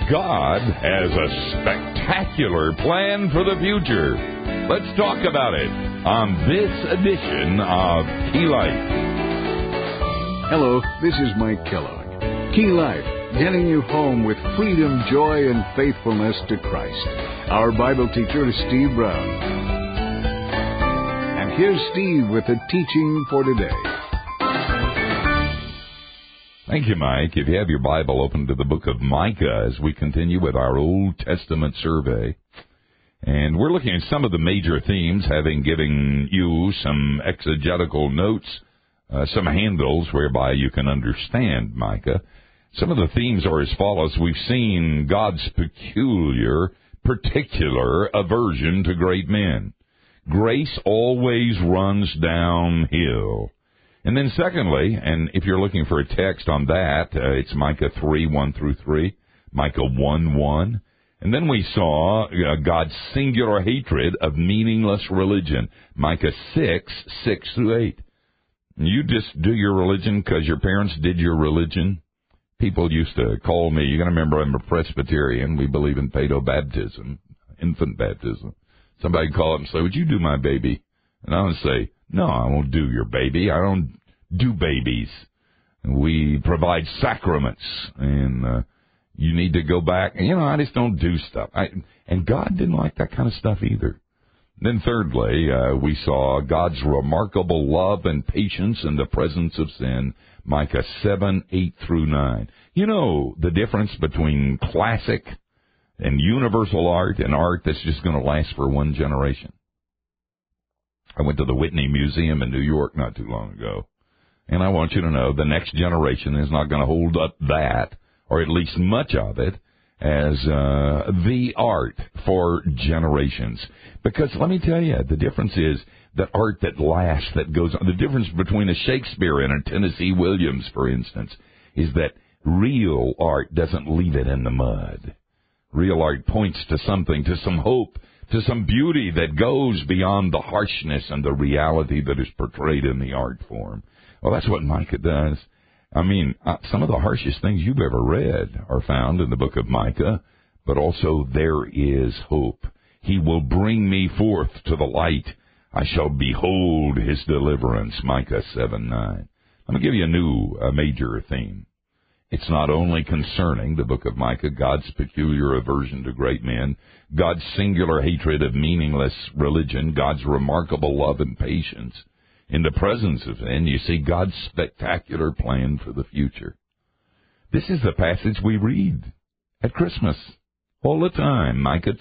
God has a spectacular plan for the future. Let's talk about it on this edition of Key Life. Hello, this is Mike Kellogg. Key Life, getting you home with freedom, joy, and faithfulness to Christ. Our Bible teacher is Steve Brown. And here's Steve with the teaching for today. Thank you, Mike. If you have your Bible, open to the book of Micah as we continue with our Old Testament survey. And we're looking at some of the major themes, having given you some exegetical notes, some handles whereby you can understand Micah. Some of the themes are as follows. We've seen God's particular aversion to great men. Grace always runs downhill. And then secondly, and if you're looking for a text on that, it's Micah 3:1-3, Micah 1:1. And then we saw God's singular hatred of meaningless religion, Micah 6:6-8. You just do your religion because your parents did your religion. People used to call me, you got to remember I'm a Presbyterian. We believe in paedo-baptism, infant baptism. Somebody would call up and say, would you do my baby? And I would say, no, I won't do your baby. I don't do babies. We provide sacraments, and you need to go back. I just don't do stuff. And God didn't like that kind of stuff either. Then thirdly, we saw God's remarkable love and patience in the presence of sin, Micah 7:8-9. You know the difference between classic and universal art and art that's just going to last for one generation. I went to the Whitney Museum in New York not too long ago, and I want you to know the next generation is not going to hold up that, or at least much of it, as the art for generations. Because let me tell you, the difference is that art that lasts, that goes on. The difference between a Shakespeare and a Tennessee Williams, for instance, is that real art doesn't leave it in the mud. Real art points to something, to some hope, to some beauty that goes beyond the harshness and the reality that is portrayed in the art form. Well, that's what Micah does. Some of the harshest things you've ever read are found in the book of Micah, but also there is hope. He will bring me forth to the light. I shall behold his deliverance, Micah 7:9. Let me give you a major theme. It's not only concerning the book of Micah, God's peculiar aversion to great men, God's singular hatred of meaningless religion, God's remarkable love and patience. In the presence of sin, you see God's spectacular plan for the future. This is the passage we read at Christmas all the time, Micah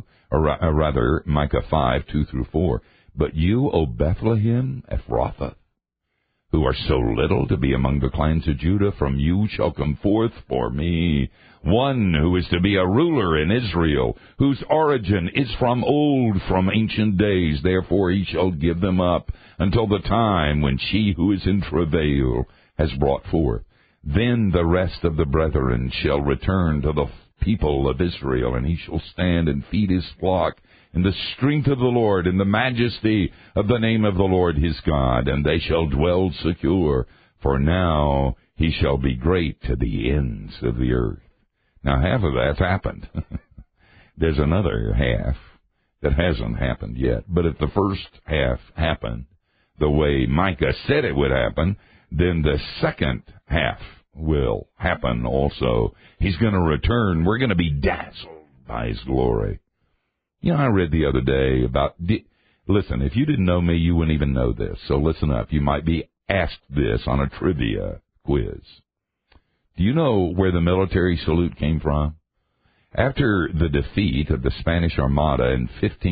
5:2-4. But you, O Bethlehem Ephrathah, who are so little to be among the clans of Judah, from you shall come forth for me one who is to be a ruler in Israel, whose origin is from old, from ancient days. Therefore he shall give them up until the time when she who is in travail has brought forth. Then the rest of the brethren shall return to the people of Israel, and he shall stand and feed his flock in the strength of the Lord, in the majesty of the name of the Lord his God, and they shall dwell secure, for now he shall be great to the ends of the earth. Now, half of that's happened. There's another half that hasn't happened yet. But if the first half happened the way Micah said it would happen, then the second half will happen also. He's going to return. We're going to be dazzled by his glory. I read the other day about... Listen, if you didn't know me, you wouldn't even know this. So listen up. You might be asked this on a trivia quiz. Do you know where the military salute came from? After the defeat of the Spanish Armada in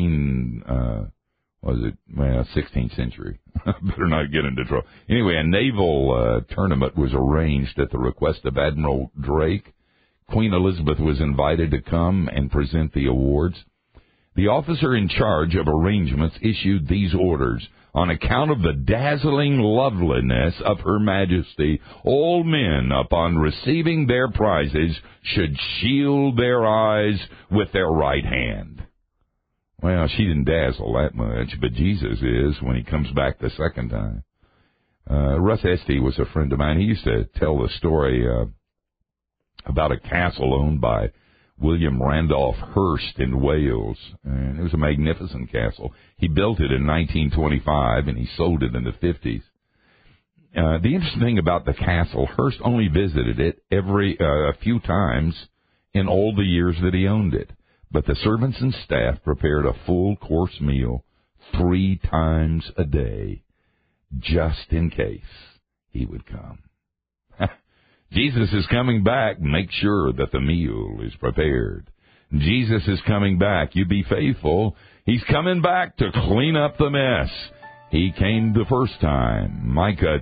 16th century. Better not get into trouble. Anyway, a naval tournament was arranged at the request of Admiral Drake. Queen Elizabeth was invited to come and present the awards. The officer in charge of arrangements issued these orders. On account of the dazzling loveliness of Her Majesty, all men, upon receiving their prizes, should shield their eyes with their right hand. Well, she didn't dazzle that much, but Jesus is when he comes back the second time. Russ Esty was a friend of mine. He used to tell the story about a castle owned by William Randolph Hearst in Wales, and it was a magnificent castle. He built it in 1925, and he sold it in the 50s. The interesting thing about the castle, Hearst only visited it a few times in all the years that he owned it. But the servants and staff prepared a full-course meal 3 times a day, just in case he would come. Jesus is coming back. Make sure that the meal is prepared. Jesus is coming back. You be faithful. He's coming back to clean up the mess. He came the first time, Micah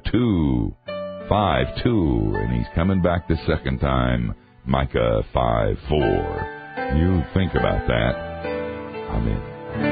2:5-2, and he's coming back the second time, Micah 5:4. You think about that. Amen.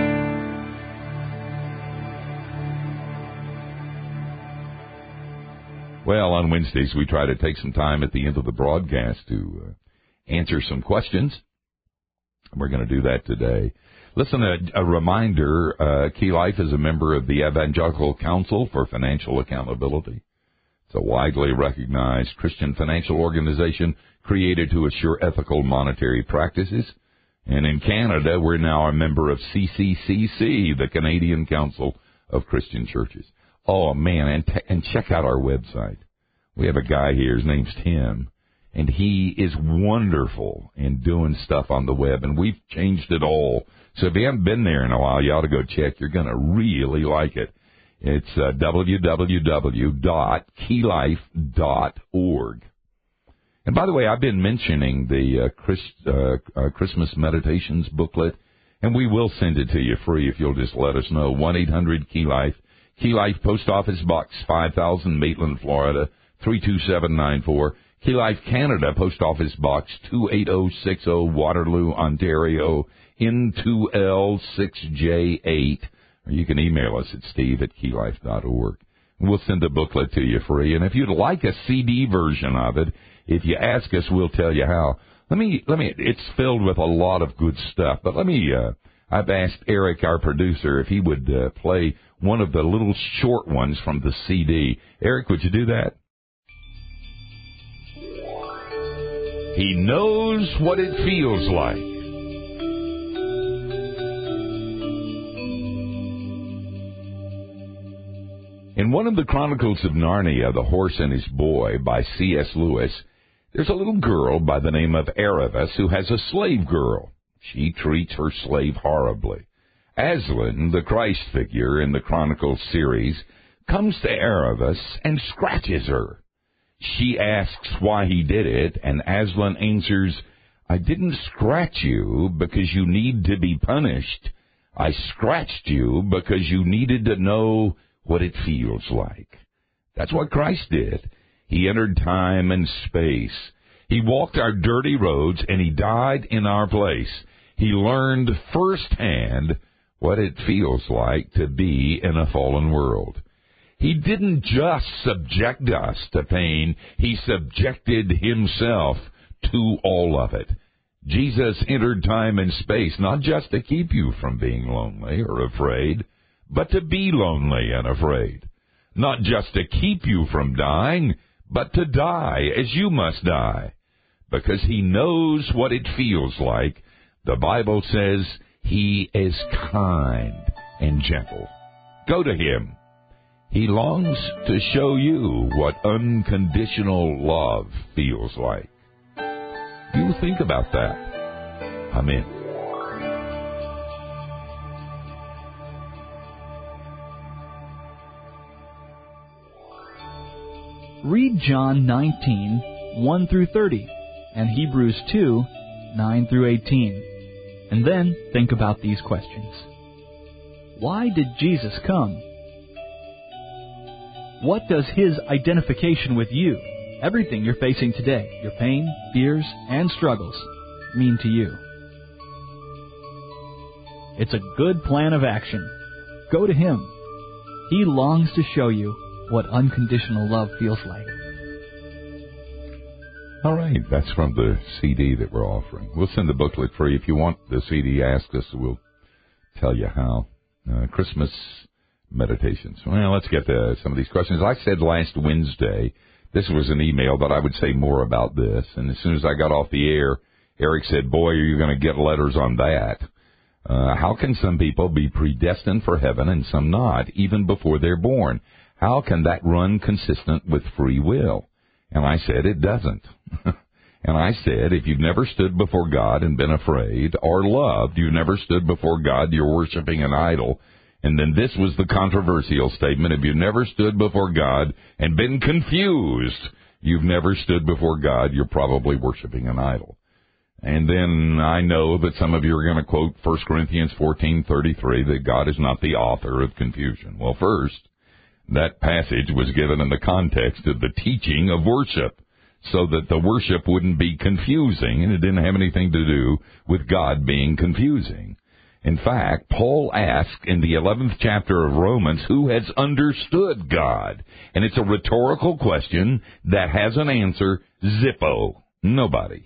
Well, on Wednesdays, we try to take some time at the end of the broadcast to answer some questions. We're going to do that today. Listen, a reminder, Key Life is a member of the Evangelical Council for Financial Accountability. It's a widely recognized Christian financial organization created to assure ethical monetary practices. And in Canada, we're now a member of CCCC, the Canadian Council of Christian Churches. Oh, man, and check out our website. We have a guy here, his name's Tim, and he is wonderful in doing stuff on the web, and we've changed it all. So if you haven't been there in a while, you ought to go check. You're going to really like it. It's www.keylife.org. And by the way, I've been mentioning the Christmas Meditations booklet, and we will send it to you free if you'll just let us know. 1-800-KEY-LIFE. Key Life, Post Office Box 5000, Maitland, Florida, 32794. Key Life Canada, Post Office Box 28060, Waterloo, Ontario, N2L6J8. Or you can email us at steve@keylife.org. We'll send the booklet to you free. And if you'd like a CD version of it, if you ask us, we'll tell you how. It's filled with a lot of good stuff, but I've asked Eric, our producer, if he would play one of the little short ones from the CD. Eric, would you do that? He knows what it feels like. In one of the Chronicles of Narnia, The Horse and His Boy by C.S. Lewis, there's a little girl by the name of Aravis who has a slave girl. She treats her slave horribly. Aslan, the Christ figure in the Chronicles series, comes to Aravis and scratches her. She asks why he did it, and Aslan answers, "I didn't scratch you because you need to be punished. I scratched you because you needed to know what it feels like." That's what Christ did. He entered time and space. He walked our dirty roads, and he died in our place. He learned firsthand what it feels like to be in a fallen world. He didn't just subject us to pain. He subjected himself to all of it. Jesus entered time and space not just to keep you from being lonely or afraid, but to be lonely and afraid. Not just to keep you from dying, but to die as you must die. Because he knows what it feels like. The Bible says he is kind and gentle. Go to him. He longs to show you what unconditional love feels like. You think about that. Amen. Read John 19, 1 through 30, and Hebrews 2, 9 through 18. And then think about these questions. Why did Jesus come? What does his identification with you, everything you're facing today, your pain, fears, and struggles, mean to you? It's a good plan of action. Go to him. He longs to show you what unconditional love feels like. All right, that's from the CD that we're offering. We'll send the booklet free. If you want the CD, ask us. We'll tell you how. Christmas Meditations. Well, let's get to some of these questions. I said last Wednesday, this was an email, but I would say more about this. And as soon as I got off the air, Eric said, boy, are you going to get letters on that. How can some people be predestined for heaven and some not, even before they're born? How can that run consistent with free will? And I said, it doesn't. And I said, if you've never stood before God and been afraid, or loved, you've never stood before God, you're worshiping an idol. And then this was the controversial statement, if you've never stood before God and been confused, you've never stood before God, you're probably worshiping an idol. And then I know that some of you are going to quote 1 Corinthians 14:33, that God is not the author of confusion. Well, first, that passage was given in the context of the teaching of worship, so that the worship wouldn't be confusing, and it didn't have anything to do with God being confusing. In fact, Paul asked in the 11th chapter of Romans, who has understood God? And it's a rhetorical question that has an answer, zippo, nobody.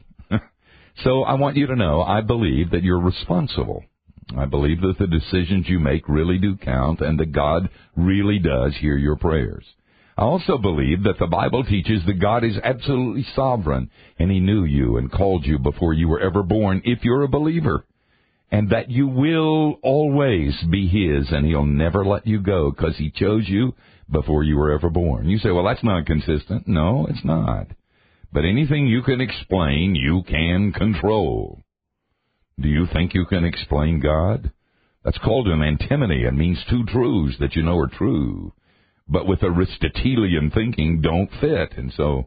So I want you to know, I believe that you're responsible. I believe that the decisions you make really do count, and that God really does hear your prayers. I also believe that the Bible teaches that God is absolutely sovereign, and He knew you and called you before you were ever born, if you're a believer, and that you will always be His, and He'll never let you go because He chose you before you were ever born. You say, well, that's not consistent. No, it's not. But anything you can explain, you can control. Do you think you can explain God? That's called an antinomy. It means two truths that you know are true, but with Aristotelian thinking don't fit. And so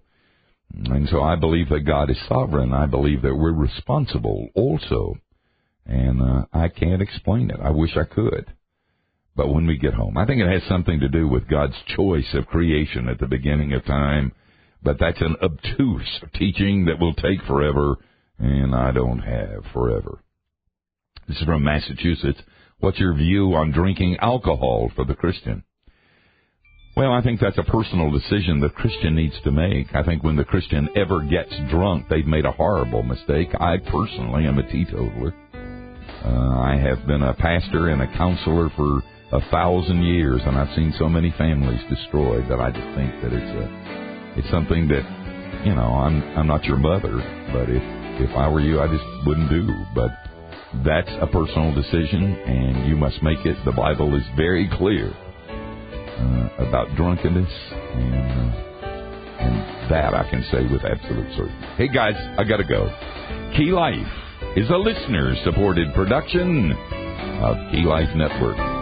I believe that God is sovereign. I believe that we're responsible also. And I can't explain it. I wish I could. But when we get home, I think it has something to do with God's choice of creation at the beginning of time. But that's an obtuse teaching that will take forever, and I don't have forever. This is from Massachusetts. What's your view on drinking alcohol for the Christian? Well, I think that's a personal decision the Christian needs to make. I think when the Christian ever gets drunk, they've made a horrible mistake. I personally am a teetotaler. I have been a pastor and a counselor for 1,000 years, and I've seen so many families destroyed that I just think that it's something that, you know, I'm not your mother, but if I were you, I just wouldn't do. But that's a personal decision, and you must make it. The Bible is very clear about drunkenness, and that I can say with absolute certainty. Hey, guys, I got to go. Key Life is a listener-supported production of Key Life Network.